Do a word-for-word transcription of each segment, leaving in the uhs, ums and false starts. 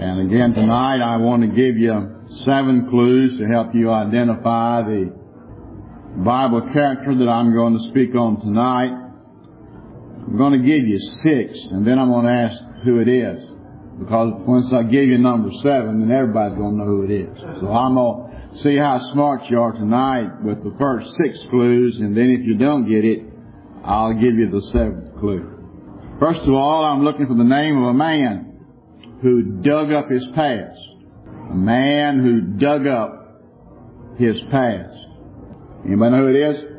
And again tonight I want to give you seven clues to help you identify the Bible character that I'm going to speak on tonight. I'm going to give you six, and then I'm going to ask who it is. Because once I give you number seven, then everybody's going to know who it is. So I'm going to see how smart you are tonight with the first six clues, and then if you don't get it, I'll give you the seventh clue. First of all, I'm looking for the name of a man who dug up his past. A man who dug up his past. Anybody know who it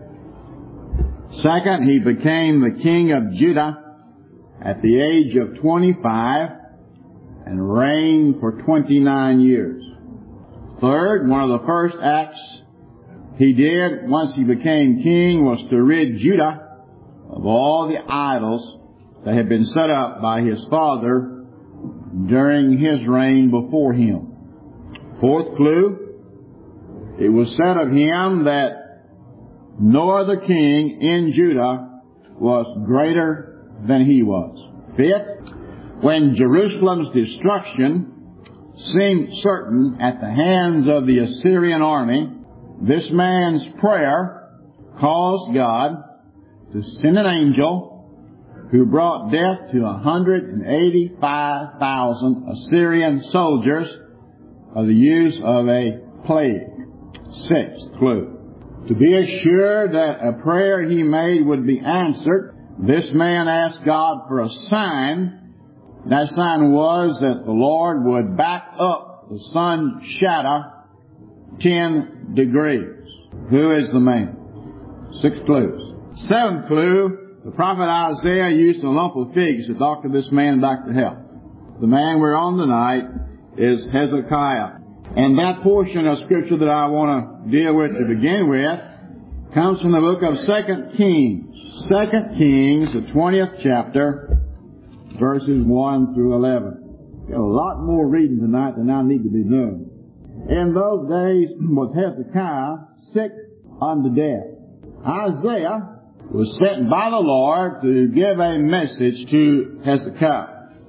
is? Second, he became the king of Judah at the age of twenty-five and reigned for twenty-nine years. Third, one of the first acts he did once he became king was to rid Judah of all the idols that had been set up by his father during his reign before him. Fourth clue, it was said of him that no other king in Judah was greater than he was. Fifth, when Jerusalem's destruction seemed certain at the hands of the Assyrian army, this man's prayer caused God to send an angel who brought death to one hundred eighty-five thousand Assyrian soldiers by the use of a plague. Sixth clue. To be assured that a prayer he made would be answered, this man asked God for a sign. That sign was that the Lord would back up the sun's shadow ten degrees. Who is the man? Six clues. Seventh clue. The prophet Isaiah used a lump of figs to doctor this man back to health. The man we're on tonight is Hezekiah. And that portion of Scripture that I want to deal with to begin with comes from the book of Second Kings. Second Kings, the twentieth chapter, verses one through eleven. Got a lot more reading tonight than I need to be doing. In those days was Hezekiah sick unto death. Isaiah was sent by the Lord to give a message to Hezekiah.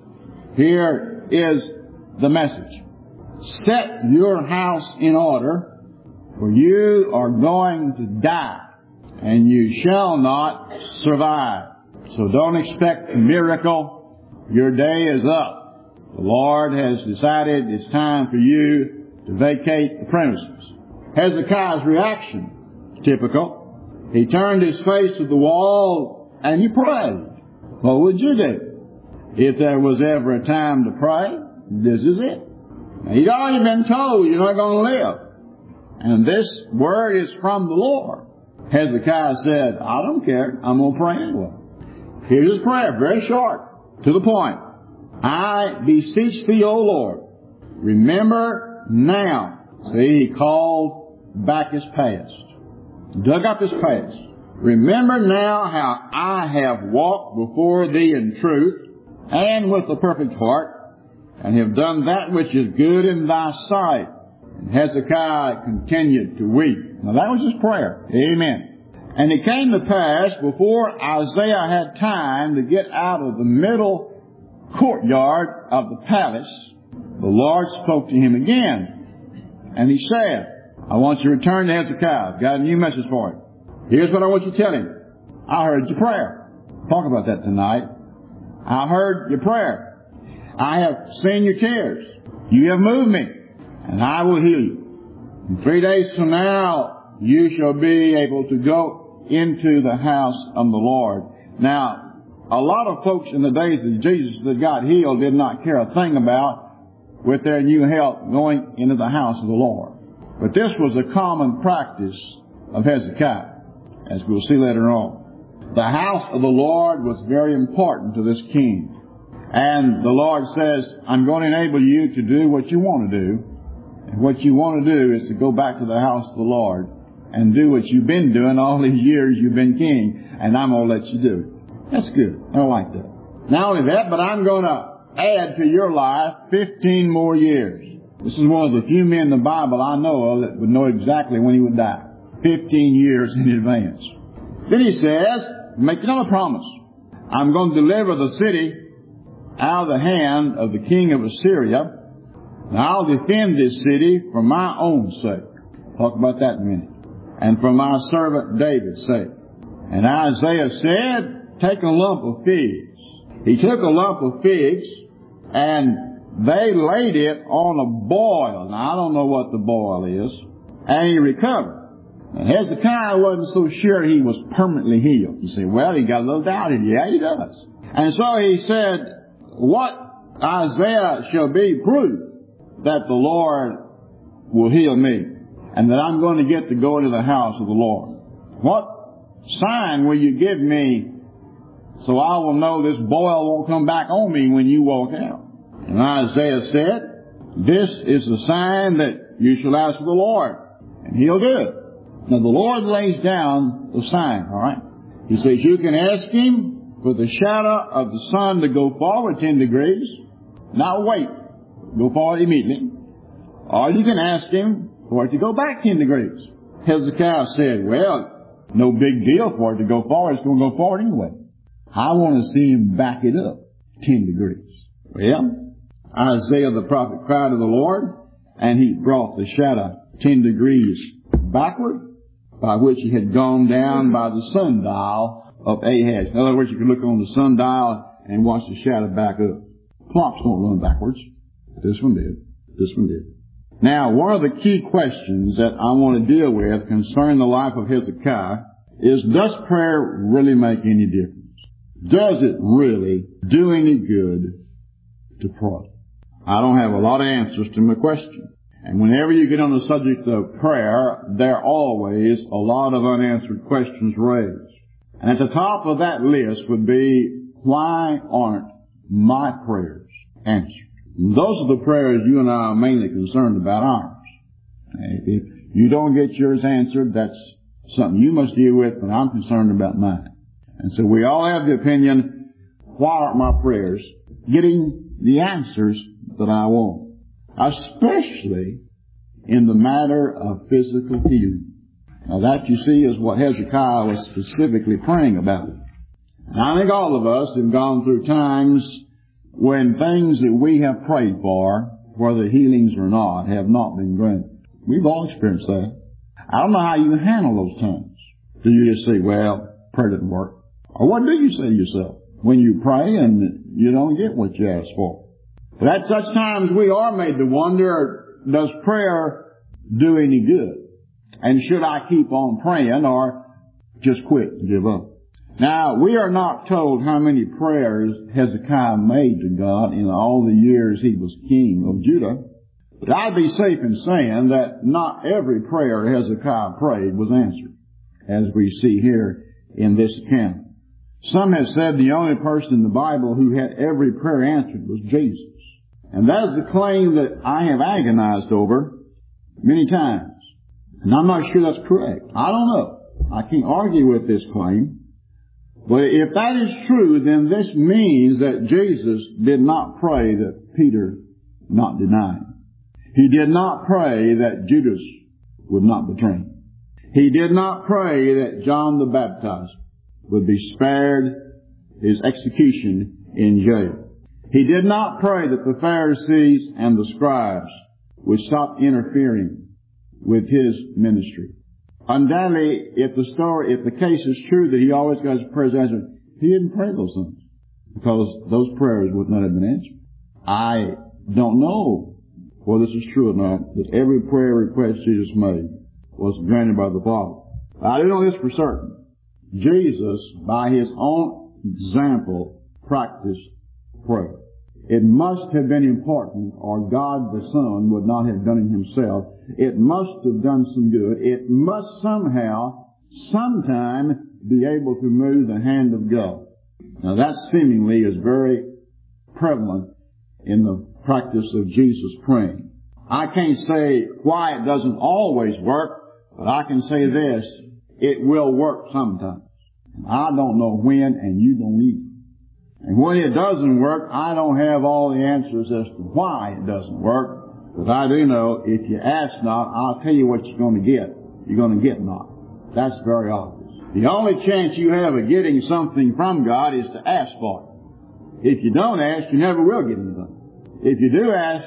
Here is the message. Set your house in order, for you are going to die, and you shall not survive. So don't expect a miracle. Your day is up. The Lord has decided it's time for you to vacate the premises. Hezekiah's reaction is typical. He turned his face to the wall and he prayed. What would you do? If there was ever a time to pray, this is it. Now, he'd already been told you're not going to live. And this word is from the Lord. Hezekiah said, I don't care. I'm going to pray anyway. Here's his prayer, very short, to the point. I beseech thee, O Lord, remember now. See, he called back his past. Dug up his past. Remember now how I have walked before thee in truth and with a perfect heart, and have done that which is good in thy sight. And Hezekiah continued to weep. Now that was his prayer. Amen. And it came to pass, before Isaiah had time to get out of the middle courtyard of the palace, the Lord spoke to him again. And he said, I want you to return to Hezekiah. I've got a new message for him. Here's what I want you to tell him. I heard your prayer. Talk about that tonight. I heard your prayer. I have seen your tears. You have moved me, and I will heal you. In three days from now, you shall be able to go into the house of the Lord. Now, a lot of folks in the days of Jesus that got healed did not care a thing about, with their new health, going into the house of the Lord. But this was a common practice of Hezekiah, as we'll see later on. The house of the Lord was very important to this king. And the Lord says, I'm going to enable you to do what you want to do. And what you want to do is to go back to the house of the Lord and do what you've been doing all these years you've been king. And I'm going to let you do it. That's good. I like that. Not only that, but I'm going to add to your life fifteen more years. This is one of the few men in the Bible I know of that would know exactly when he would die. Fifteen years in advance. Then he says, make another promise. I'm going to deliver the city out of the hand of the king of Assyria, And I'll defend this city for my own sake. Talk about that in a minute. And for my servant David's sake. And Isaiah said, take a lump of figs. He took a lump of figs and they laid it on a boil. Now I don't know what the boil is. And he recovered. And Hezekiah wasn't so sure he was permanently healed. You say, well, he got a little doubt in it. Yeah, he does. And so he said, what Isaiah shall be proof that the Lord will heal me and that I'm going to get to go into the house of the Lord. What sign will you give me so I will know this boil won't come back on me when you walk out? And Isaiah said, this is the sign that you shall ask of the Lord, and He'll do it. Now the Lord lays down the sign, all right? He says you can ask Him for the shadow of the sun to go forward ten degrees, not wait, go forward immediately. Or you can ask Him for it to go back ten degrees. Hezekiah said, well, no big deal for it to go forward. It's going to go forward anyway. I want to see Him back it up ten degrees. Well, Isaiah the prophet cried to the Lord, and He brought the shadow ten degrees backward, by which he had gone down by the sundial of Ahaz. In other words, you could look on the sundial and watch the shadow back up. Clocks don't run backwards. This one did. This one did. Now, one of the key questions that I want to deal with concerning the life of Hezekiah is, does prayer really make any difference? Does it really do any good to pray? I don't have a lot of answers to my question. And whenever you get on the subject of prayer, there are always a lot of unanswered questions raised. And at the top of that list would be, why aren't my prayers answered? And those are the prayers you and I are mainly concerned about, ours. If you don't get yours answered, that's something you must deal with, but I'm concerned about mine. And so we all have the opinion, why aren't my prayers getting the answers that I want? Especially in the matter of physical healing. Now that, you see, is what Hezekiah was specifically praying about. And I think all of us have gone through times when things that we have prayed for, whether healings or not, have not been granted. We've all experienced that. I don't know how you handle those times. Do you just say, well, prayer didn't work? Or what do you say to yourself when you pray and you don't get what you asked for? But at such times we are made to wonder, does prayer do any good? And should I keep on praying or just quit and give up? Now, we are not told how many prayers Hezekiah made to God in all the years he was king of Judah. But I'd be safe in saying that not every prayer Hezekiah prayed was answered, as we see here in this account. Some have said the only person in the Bible who had every prayer answered was Jesus. And that is a claim that I have agonized over many times. And I'm not sure that's correct. I don't know. I can't argue with this claim. But if that is true, then this means that Jesus did not pray that Peter not deny him. He did not pray that Judas would not betray him. He did not pray that John the Baptist would be spared his execution in jail. He did not pray that the Pharisees and the scribes would stop interfering with his ministry. Undoubtedly, if the story, if the case is true that he always got his prayers answered, he didn't pray those things because those prayers would not have been answered. I don't know whether this is true or not, that every prayer request Jesus made was granted by the Father. I do know this for certain. Jesus, by His own example, practiced prayer. It must have been important, or God the Son would not have done it Himself. It must have done some good. It must somehow, sometime, be able to move the hand of God. Now that seemingly is very prevalent in the practice of Jesus praying. I can't say why it doesn't always work, but I can say this, it will work sometimes. I don't know when, and you don't either. And when it doesn't work, I don't have all the answers as to why it doesn't work. But I do know, if you ask not, I'll tell you what you're going to get. You're going to get not. That's very obvious. The only chance you have of getting something from God is to ask for it. If you don't ask, you never will get anything. If you do ask,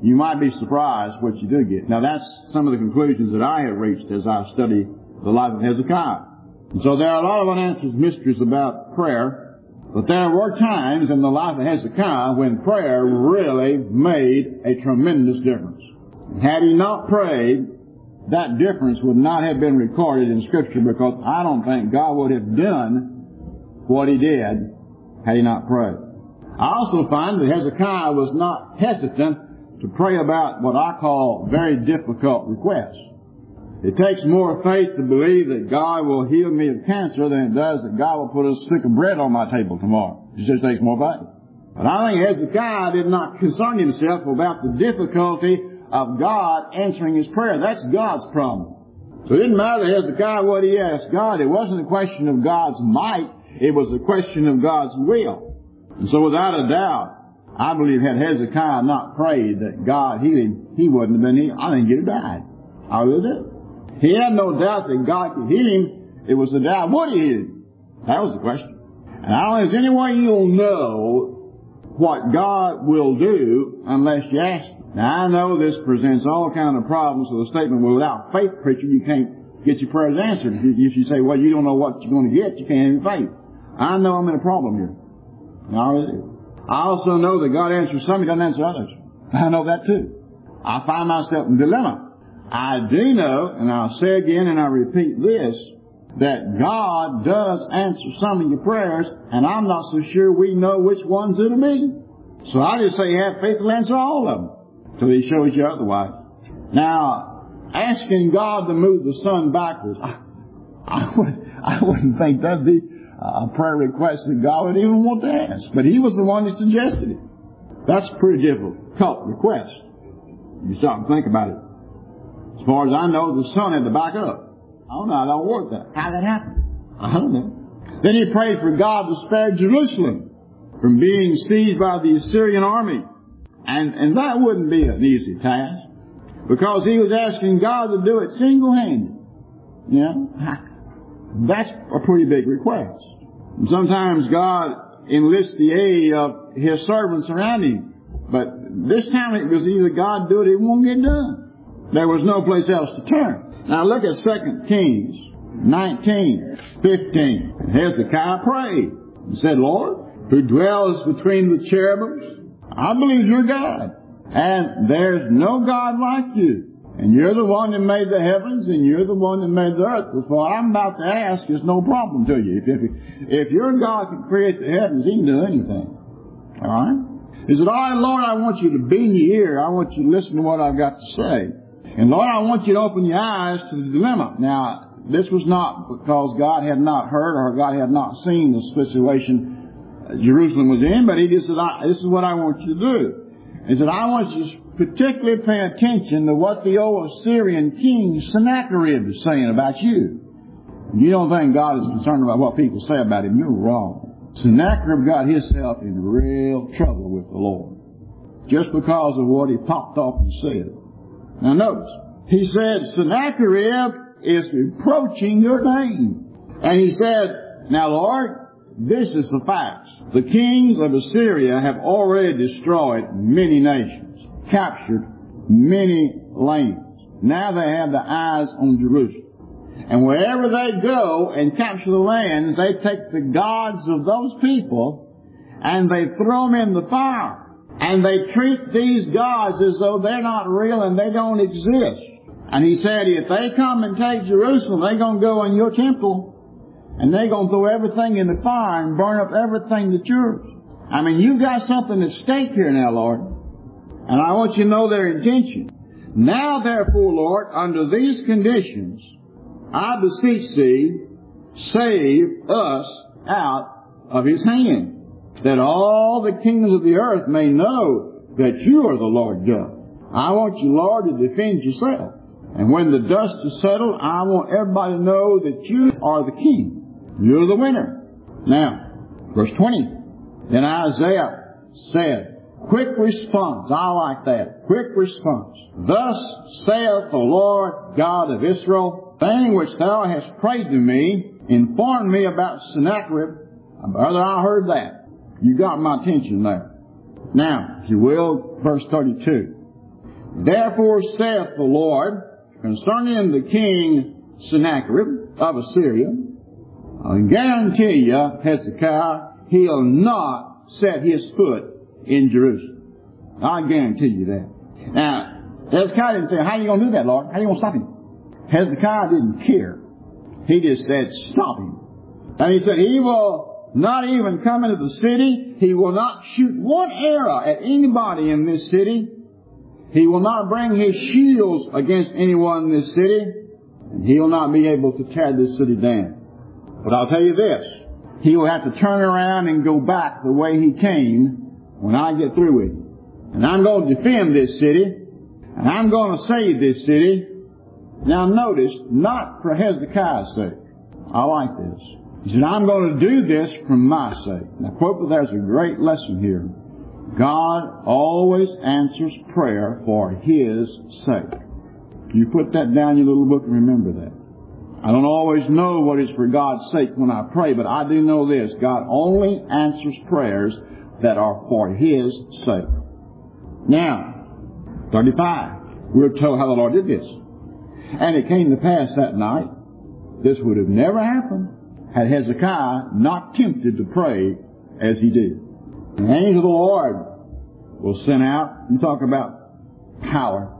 you might be surprised what you do get. Now that's some of the conclusions that I have reached as I study the life of Hezekiah. And so there are a lot of unanswered mysteries about prayer, but there were times in the life of Hezekiah when prayer really made a tremendous difference. Had he not prayed, that difference would not have been recorded in Scripture, because I don't think God would have done what he did had he not prayed. I also find that Hezekiah was not hesitant to pray about what I call very difficult requests. It takes more faith to believe that God will heal me of cancer than it does that God will put a stick of bread on my table tomorrow. It just takes more faith. But I think Hezekiah did not concern himself about the difficulty of God answering his prayer. That's God's problem. So it didn't matter to Hezekiah what he asked God. It wasn't a question of God's might. It was a question of God's will. And so without a doubt, I believe had Hezekiah not prayed that God healed him, he wouldn't have been healed. I think he'd have died. I really do. He had no doubt that God could heal him. It was the doubt, would he heal him? That was the question. And I don't think there's any way you'll know what God will do unless you ask him. Now I know this presents all kinds of problems with the statement, well, without faith, preacher, you can't get your prayers answered. If you say, well, you don't know what you're going to get, you can't have faith. I know I'm in a problem here. I really do. I also know that God answers some, he doesn't answer others. I know that too. I find myself in a dilemma. I do know, and I'll say again and I repeat this, that God does answer some of your prayers, and I'm not so sure we know which ones it'll be. So I just say have faith to answer all of them, till he shows you otherwise. Now, asking God to move the sun backwards, I, I, would, I wouldn't think that'd be a prayer request that God would even want to ask. But he was the one that suggested it. That's a pretty difficult request. You stop and think about it. As far as I know, the sun had to back up. I don't know. I don't work that. How did that happen? I don't know. Then he prayed for God to spare Jerusalem from being seized by the Assyrian army. And, and that wouldn't be an easy task, because he was asking God to do it single-handed. You know? That's a pretty big request. And sometimes God enlists the aid of his servants around him. But this time it was either God do it or it won't get done. There was no place else to turn. Now look at Second Kings nineteen fifteen. Hezekiah prayed and said, Lord, who dwells between the cherubims, I believe you're God. And there's no God like you. And you're the one that made the heavens, and you're the one that made the earth. Because what I'm about to ask is no problem to you. If, if, if your God can create the heavens, he can do anything. All right? He said, all right, Lord, I want you to be in your ear. I want you to listen to what I've got to say. And Lord, I want you to open your eyes to the dilemma. Now, this was not because God had not heard or God had not seen the situation Jerusalem was in, but he just said, this is what I want you to do. He said, I want you to particularly pay attention to what the old Assyrian king Sennacherib is saying about you. You don't think God is concerned about what people say about him. You're wrong. Sennacherib got himself in real trouble with the Lord just because of what he popped off and said. Now notice, he said, Sennacherib is reproaching your name. And he said, now Lord, this is the facts. The kings of Assyria have already destroyed many nations, captured many lands. Now they have the eyes on Jerusalem. And wherever they go and capture the lands, they take the gods of those people and they throw them in the fire. And they treat these gods as though they're not real and they don't exist. And he said, if they come and take Jerusalem, they're going to go in your temple and they're going to throw everything in the fire and burn up everything that's yours. I mean, you've got something at stake here now, Lord. And I want you to know their intention. Now, therefore, Lord, under these conditions, I beseech thee, save us out of his hand, that all the kingdoms of the earth may know that you are the Lord God. I want you, Lord, to defend yourself. And when the dust is settled, I want everybody to know that you are the king. You're the winner. Now, verse twenty. Then Isaiah said, quick response. I like that. Quick response. Thus saith the Lord God of Israel, thing which thou hast prayed to me, inform me about Sennacherib. Brother, I heard that. You got my attention there. Now, if you will, verse thirty-two. Therefore saith the Lord concerning the king Sennacherib of Assyria, I guarantee you, Hezekiah, he'll not set his foot in Jerusalem. I guarantee you that. Now, Hezekiah didn't say, how are you going to do that, Lord? How are you going to stop him? Hezekiah didn't care. He just said, stop him. And he said, he will not even come into the city. He will not shoot one arrow at anybody in this city. He will not bring his shields against anyone in this city. And he will not be able to tear this city down. But I'll tell you this. He will have to turn around and go back the way he came when I get through with him. And I'm going to defend this city. And I'm going to save this city. Now notice, not for Hezekiah's sake. I like this. He said, I'm going to do this for my sake. Now quote, but there's a great lesson here. God always answers prayer for His sake. You put that down in your little book and remember that. I don't always know what is for God's sake when I pray, but I do know this. God only answers prayers that are for His sake. Now, thirty-five. We're told how the Lord did this. And it came to pass that night, this would have never happened had Hezekiah not tempted to pray as he did. The angel of the Lord will send out, and talk about power.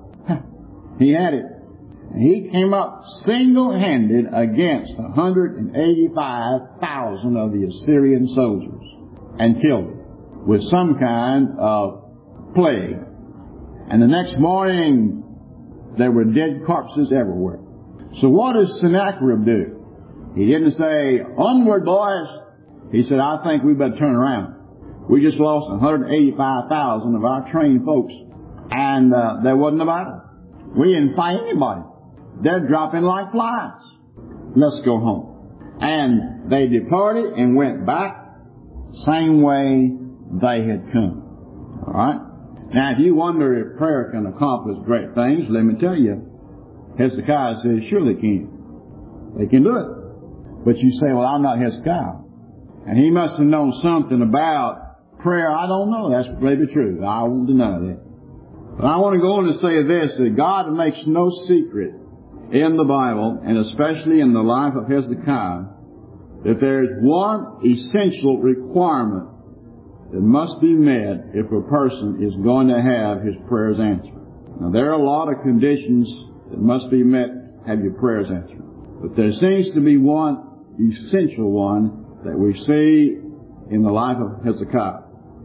He had it. And he came up single-handed against one hundred eighty-five thousand of the Assyrian soldiers and killed them with some kind of plague. And the next morning, there were dead corpses everywhere. So what does Sennacherib do? He didn't say, onward, boys. He said, I think we better turn around. We just lost one hundred eighty-five thousand of our trained folks, and uh, there wasn't a battle. We didn't fight anybody. They're dropping like flies. Let's go home. And they departed and went back same way they had come. All right? Now, if you wonder if prayer can accomplish great things, let me tell you, Hezekiah says, sure they can. They can do it. But you say, well, I'm not Hezekiah. And he must have known something about prayer. I don't know. That's maybe true. I won't deny that. But I want to go on to say this, that God makes no secret in the Bible, and especially in the life of Hezekiah, that there is one essential requirement that must be met if a person is going to have his prayers answered. Now, there are a lot of conditions that must be met to have your prayers answered. But there seems to be one essential one that we see in the life of Hezekiah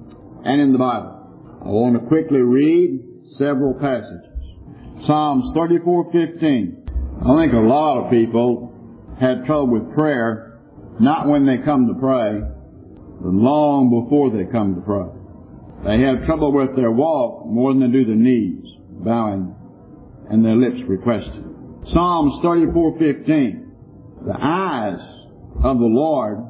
and in the Bible. I want to quickly read several passages. Psalms thirty-four fifteen. I think a lot of people have trouble with prayer, not when they come to pray, but long before they come to pray. They have trouble with their walk more than they do their knees, bowing, and their lips requesting. Psalms thirty-four fifteen. The eyes of the Lord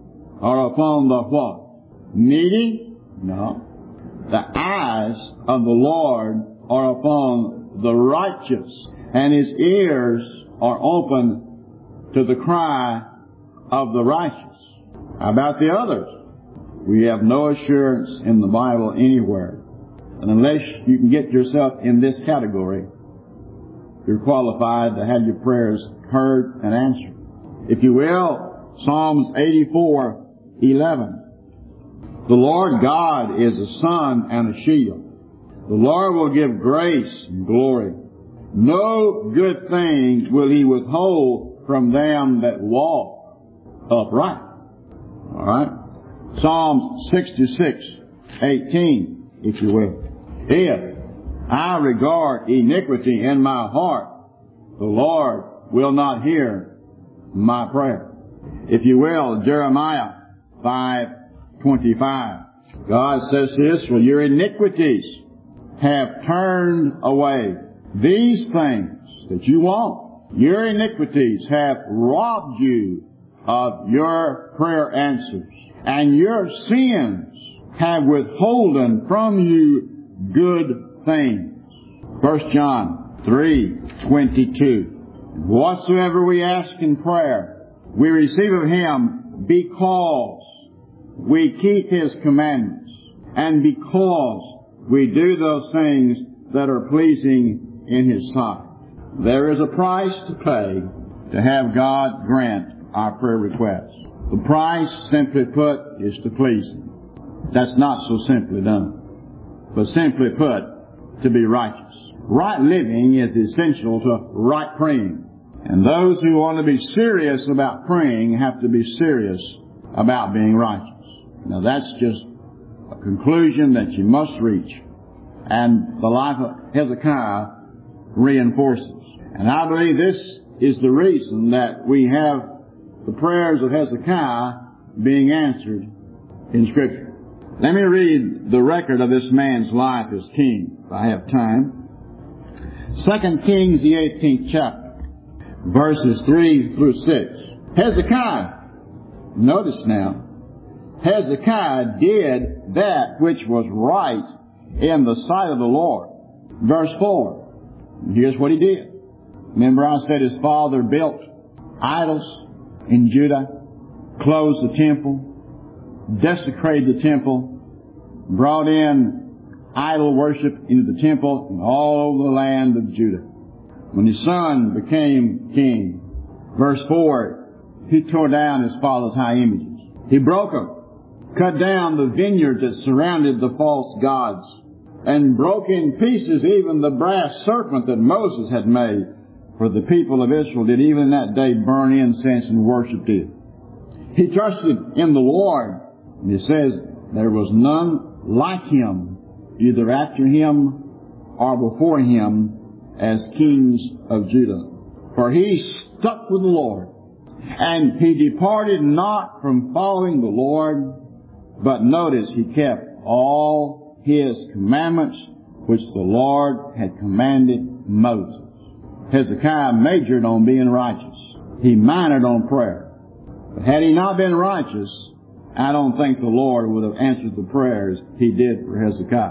are upon the what? Needy? No. The eyes of the Lord are upon the righteous, and His ears are open to the cry of the righteous. How about the others? We have no assurance in the Bible anywhere. And unless you can get yourself in this category, you're qualified to have your prayers heard and answered. If you will, Psalms eighty-four eleven. The Lord God is a sun and a shield. The Lord will give grace and glory. No good thing will He withhold from them that walk upright. All right? Psalm sixty-six eighteen, if you will. If I regard iniquity in my heart, the Lord will not hear my prayer. If you will, Jeremiah five twenty-five. God says to Israel, your iniquities have turned away. These things that you want, your iniquities have robbed you of your prayer answers, and your sins have withholden from you good things. First John three twenty-two. Whatsoever we ask in prayer, we receive of Him because we keep His commandments, and because we do those things that are pleasing in His sight. There is a price to pay to have God grant our prayer requests. The price, simply put, is to please Him. That's not so simply done. But simply put, to be righteous. Right living is essential to right praying. And those who want to be serious about praying have to be serious about being righteous. Now that's just a conclusion that you must reach. And the life of Hezekiah reinforces. And I believe this is the reason that we have the prayers of Hezekiah being answered in Scripture. Let me read the record of this man's life as king, if I have time. Second Kings, the eighteenth chapter, verses three through six. Hezekiah, notice now, Hezekiah did that which was right in the sight of the Lord. Verse four. Here's what he did. Remember I said his father built idols in Judah, closed the temple, desecrated the temple, brought in idol worship into the temple and all over the land of Judah. When his son became king, verse four, he tore down his father's high images. He broke them, cut down the vineyards that surrounded the false gods, and broke in pieces even the brass serpent that Moses had made. For the people of Israel did even that day burn incense and worshiped it. He trusted in the Lord. And it says there was none like him, either after him or before him, as kings of Judah. For he stuck with the Lord. And he departed not from following the Lord, but notice he kept all His commandments which the Lord had commanded Moses. Hezekiah majored on being righteous. He minored on prayer. But had he not been righteous, I don't think the Lord would have answered the prayers He did for Hezekiah.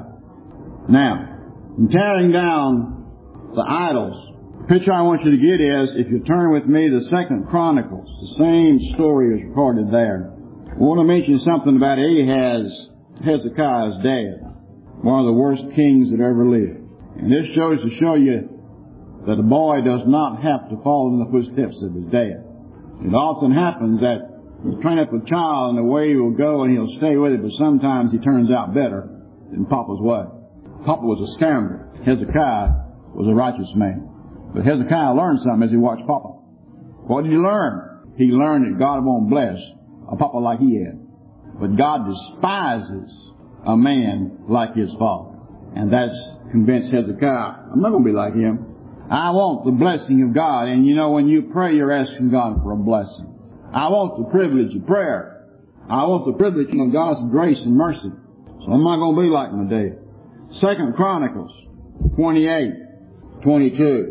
Now, in tearing down the idols, the picture I want you to get is, if you turn with me to Second Chronicles, the same story is recorded there. I want to mention something about Ahaz, Hezekiah's dad, one of the worst kings that ever lived. And this shows to show you that a boy does not have to follow in the footsteps of his dad. It often happens that you train up a child and the way he will go and he'll stay with it, but sometimes he turns out better than Papa's way. Papa was a scoundrel. Hezekiah was a righteous man. But Hezekiah learned something as he watched Papa. What did he learn? He learned that God won't bless a Papa like he had. But God despises a man like his father. And that's convinced Hezekiah, I'm not going to be like him. I want the blessing of God. And you know, when you pray, you're asking God for a blessing. I want the privilege of prayer. I want the privilege of God's grace and mercy. So I'm not going to be like my dad. Second Chronicles twenty-eight, twenty-two.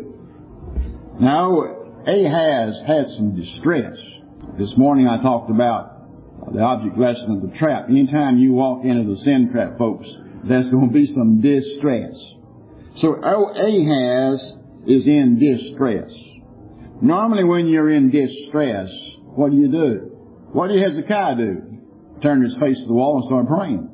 Now, Ahaz had some distress. This morning I talked about the object lesson of the trap. Anytime you walk into the sin trap, folks, there's going to be some distress. So Ahaz is in distress. Normally when you're in distress, what do you do? What did Hezekiah do? Turned his face to the wall and started praying.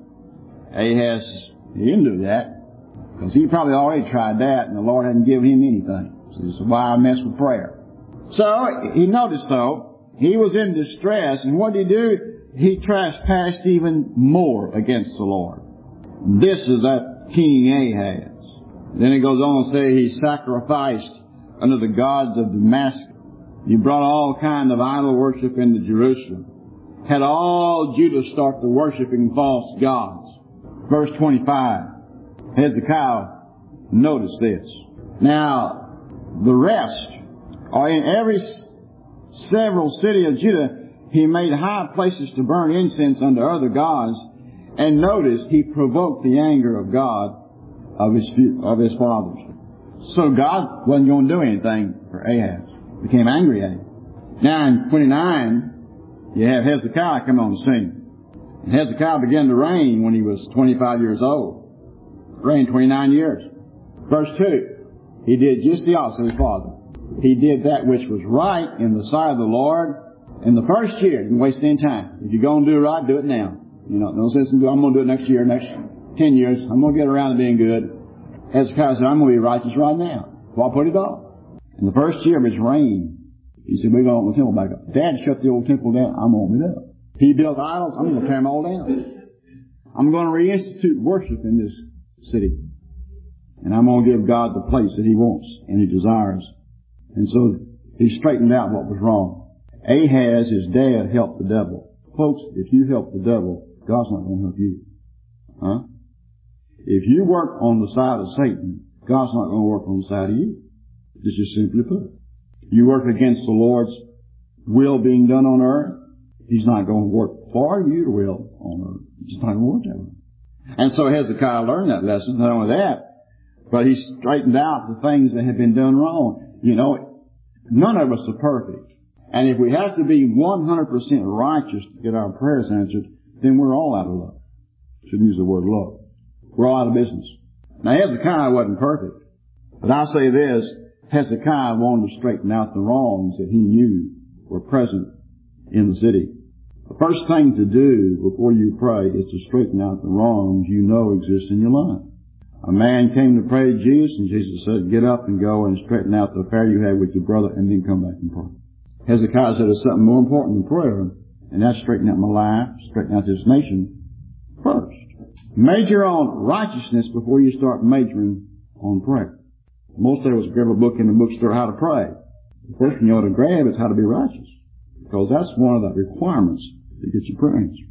Ahaz, he didn't do that, because he probably already tried that and the Lord hadn't given him anything. So this is why I mess with prayer. So he noticed though, he was in distress, and what did he do? He trespassed even more against the Lord. This is that King Ahaz. Then it goes on to say he sacrificed unto the gods of Damascus. He brought all kind of idol worship into Jerusalem. Had all Judah start to worshiping false gods. Verse twenty-five. Hezekiah noticed this. Now, the rest, or in every several city of Judah, he made high places to burn incense unto other gods. And notice, he provoked the anger of God of his of his fathers. So God wasn't going to do anything for Ahaz. He became angry at him. Now in twenty-nine, you have Hezekiah come on the scene. And Hezekiah began to reign when he was twenty-five years old. Reigned twenty-nine years. Verse two, he did just the opposite of his father. He did that which was right in the sight of the Lord in the first year. You can waste any time. If you're going to do it right, do it now. You know, no sense in doing, I'm going to do it next year, next ten years. I'm going to get around to being good. Hezekiah said, I'm going to be righteous right now. So I put it off. In the first year of his reign, he said, we're going to open the temple back up. Dad shut the old temple down. I'm going to open it up. He built idols. I'm going to tear them all down. I'm going to reinstitute worship in this city. And I'm going to give God the place that He wants and He desires. And so he straightened out what was wrong. Ahaz, his dad, helped the devil. Folks, if you help the devil, God's not going to help you. Huh? If you work on the side of Satan, God's not going to work on the side of you. This is simply put. You work against the Lord's will being done on earth, He's not going to work for your will on earth. He's not going to work that way. And so Hezekiah learned that lesson. Not only that, but he straightened out the things that had been done wrong. You know, none of us are perfect. And if we have to be one hundred percent righteous to get our prayers answered, then we're all out of luck. Shouldn't use the word luck. We're all out of business. Now Hezekiah wasn't perfect. But I say this, Hezekiah wanted to straighten out the wrongs that he knew were present in the city. The first thing to do before you pray is to straighten out the wrongs you know exist in your life. A man came to pray to Jesus, and Jesus said, get up and go and straighten out the affair you had with your brother, and then come back and pray. Hezekiah said, there's something more important than prayer, and that's straighten out my life, straighten out this nation first. Major on righteousness before you start majoring on prayer. Most of us grab a book in the bookstore, how to pray. The first thing you ought to grab is how to be righteous, because that's one of the requirements to get your prayer answered.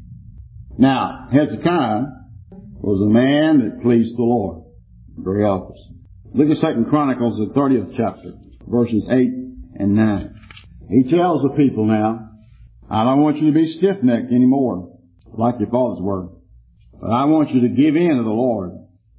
Now, Hezekiah was a man that pleased the Lord very often. Look at Second Chronicles, the thirtieth chapter, verses eight and nine. He tells the people now, I don't want you to be stiff-necked anymore, like your fathers were. But I want you to give in to the Lord.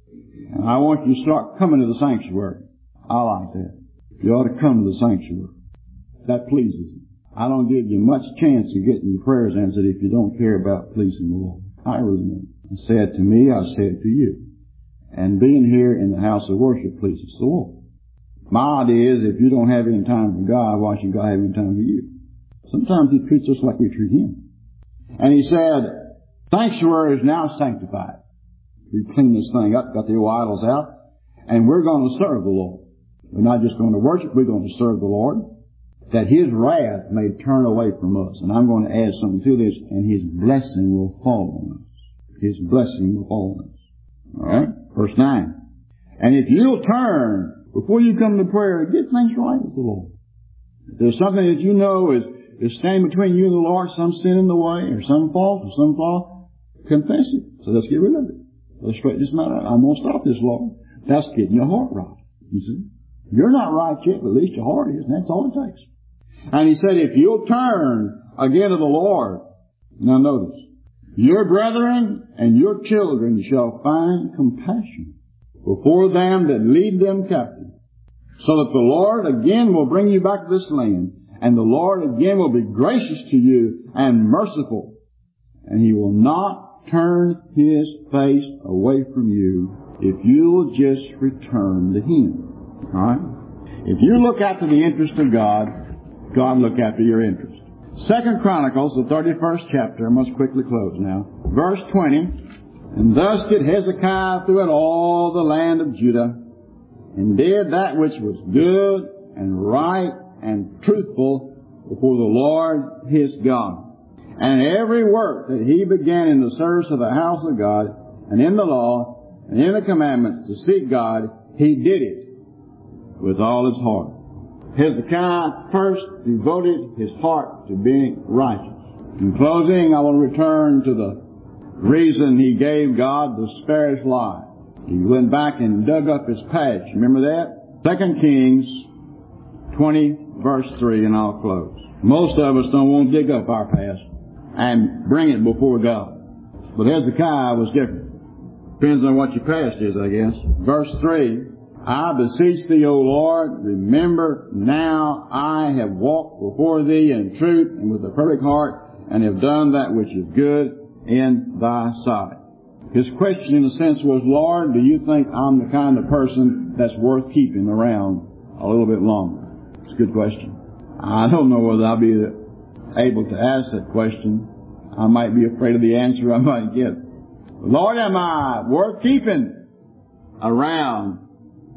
And I want you to start coming to the sanctuary. I like that. You ought to come to the sanctuary. That pleases Him. I don't give you much chance of getting your prayers answered if you don't care about pleasing the Lord. I really do. I say it to me, I say it to you. And being here in the house of worship pleases the Lord. My idea is if you don't have any time for God, why should God have any time for you? Sometimes He treats us like we treat Him. And He said, sanctuary is now sanctified. We clean this thing up, got the old idols out, and we're going to serve the Lord. We're not just going to worship, we're going to serve the Lord, that His wrath may turn away from us. And I'm going to add something to this, and His blessing will fall on us. His blessing will fall on us. All right? Verse nine. And if you'll turn, before you come to prayer, get things right with the Lord. If there's something that you know is, is standing between you and the Lord, some sin in the way, or some fault, or some flaw, confess it. So let's get rid of it. Let's straighten this matter out. I'm going to stop this, Lord. That's getting your heart right. You see? You're not right yet, but at least your heart is, and that's all it takes. And He said, if you'll turn again to the Lord, now notice, your brethren and your children shall find compassion before them that lead them captive, so that the Lord again will bring you back to this land, and the Lord again will be gracious to you and merciful, and He will not turn His face away from you if you will just return to Him. All right? If you look after the interest of God, God will look after your interest. Second Chronicles, the thirty-first chapter, I must quickly close now. Verse twenty, and thus did Hezekiah throughout all the land of Judah, and did that which was good and right and truthful before the Lord his God. And every work that he began in the service of the house of God, and in the law, and in the commandments to seek God, he did it with all his heart. Hezekiah first devoted his heart to being righteous. In closing, I want to return to the reason he gave God to spare his life. He went back and dug up his past. Remember that? Second Kings twenty, verse three, and I'll close. Most of us don't want to dig up our past and bring it before God. But Hezekiah was different. Depends on what your past is, I guess. Verse three, I beseech thee, O Lord, remember now I have walked before thee in truth and with a perfect heart, and have done that which is good in thy sight. His question in a sense was, Lord, do you think I'm the kind of person that's worth keeping around a little bit longer? It's a good question. I don't know whether I'll be able to ask that question. I might be afraid of the answer I might get. Lord, am I worth keeping around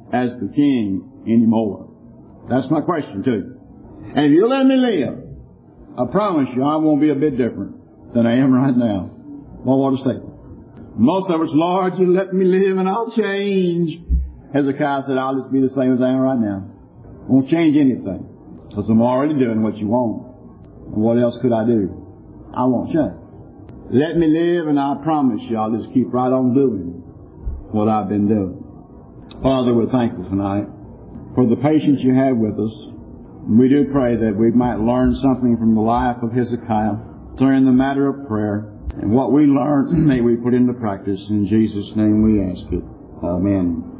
as the king anymore. That's my question to you. And if you let me live, I promise you I won't be a bit different than I am right now. Well, what a statement. Most of us, Lord, you let me live and I'll change. Hezekiah said, I'll just be the same as I am right now. Won't change anything. Because I'm already doing what you want. And what else could I do? I won't change. Let me live and I promise you I'll just keep right on doing what I've been doing. Father, we're thankful tonight for the patience you have with us. And we do pray that we might learn something from the life of Hezekiah during the matter of prayer. And what we learn, may we put into practice. In Jesus' name we ask it. Amen.